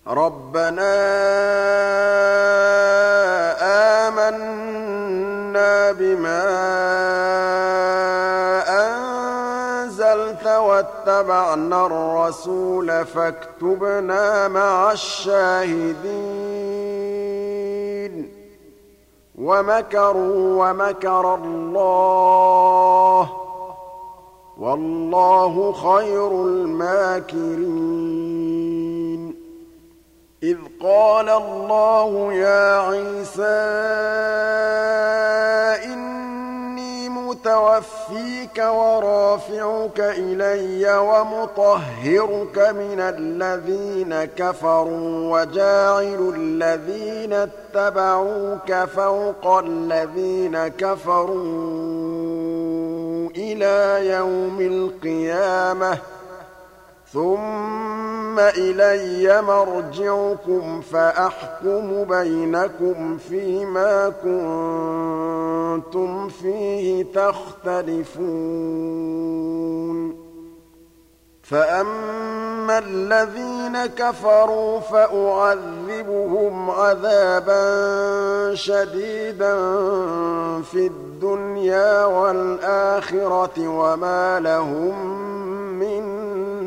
رَبَّنَا آمَنَّا بِمَا أَنزَلْتَ وَاتَّبَعْنَا الرَّسُولَ فَاكْتُبْنَا مَعَ الشَّاهِدِينَ وَمَكَرُوا وَمَكَرَ اللَّهُ ۖ وَاللَّهُ خَيْرُ الْمَاكِرِينَ إِذْ قَالَ اللَّهُ يَا عِيسَىٰ إِنِّي مُتَوَفِّيكَ وَرَافِعُكَ إِلَيَّ وَمُطَهِّرُكَ مِنَ الَّذِينَ كَفَرُوا وَجَاعِلُ الَّذِينَ اتَّبَعُوكَ فَوْقَ الَّذِينَ كَفَرُوا إِلَىٰ يَوْمِ الْقِيَامَةِ ثُمَّ إِلَيَّ مَرْجِعُكُمْ فَأَحْكُمُ بَيْنَكُمْ فِيمَا كُنتُمْ فِيهِ تَخْتَلِفُونَ فَأَمَّا الَّذِينَ كَفَرُوا فَأُعَذِّبُهُمْ عَذَابًا شَدِيدًا فِي الدُّنْيَا وَالْآخِرَةِ وَمَا لَهُم مِّن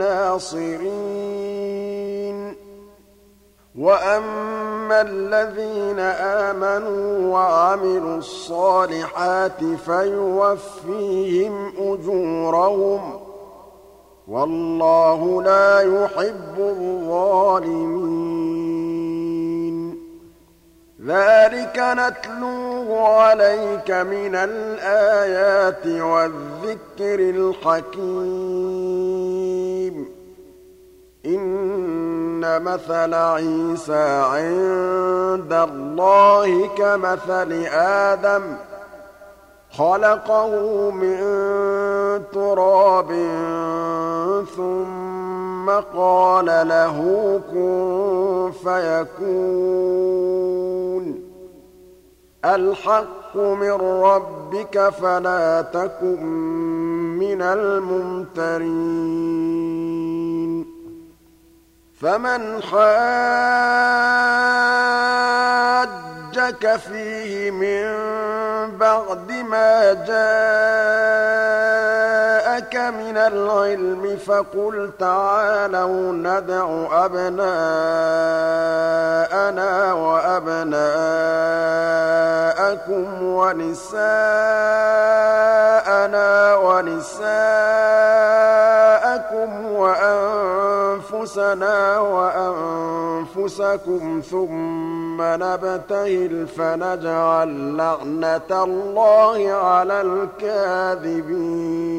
نَّاصِرِينَ وَأَمَّا الَّذِينَ آمَنُوا وَعَمِلُوا الصَّالِحَاتِ فَيُوَفِّيهِمْ أُجُورَهُمْ ۗ وَاللَّهُ لَا يُحِبُّ الظَّالِمِينَ ذَٰلِكَ نَتْلُوهُ عَلَيْكَ مِنَ الْآيَاتِ وَالذِّكْرِ الْحَكِيمِ إِنَّ مَثَلَ عِيسَىٰ عِندَ اللَّهِ كَمَثَلِ آدَمَ ۖ خَلَقَهُ مِن تُرَابٍ ثُمَّ قَالَ لَهُ كُن فَيَكُونُ الْحَقُّ مِن رَّبِّكَ فَلَا تَكُن مِّنَ الْمُمْتَرِينَ فَمَنْ حَاجَّكَ فِيهِ مِن بَعْدِ مَا جَاءَكَ مِنَ الْعِلْمِ فَقُلْ تَعَالَوْا نَدْعُ أَبْنَاءَنَا وَأَبْنَاءَكُمْ وَنِسَاءَنَا وَنِسَاءَكُمْ وَأَنفُسَنَا وَأَنفُسَكُمْ ثُمَّ نَبْتَهِلْ فَنَجْعَلْ لَعْنَتَ اللَّهِ عَلَى الْكَاذِبِينَ